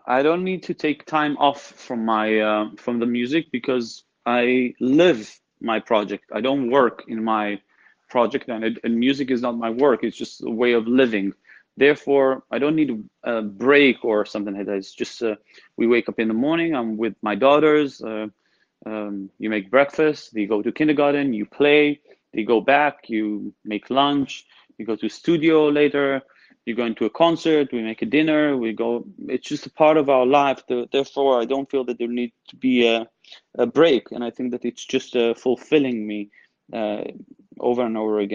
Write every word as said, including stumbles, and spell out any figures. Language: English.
I don't need to take time off from my uh, from the music because I live my project. I don't work in my project, and, it, and music is not my work. It's just a way of living. Therefore, I don't need a break or something like that. It's just uh, we wake up in the morning. I'm with my daughters. Uh, um, you make breakfast. They go to kindergarten. You play. They go back. You make lunch. You go to studio later. You go into a concert, we make a dinner, we go, it's just a part of our life. Therefore, I don't feel that there needs to be a, a break. And I think that it's just uh, fulfilling me uh, over and over again.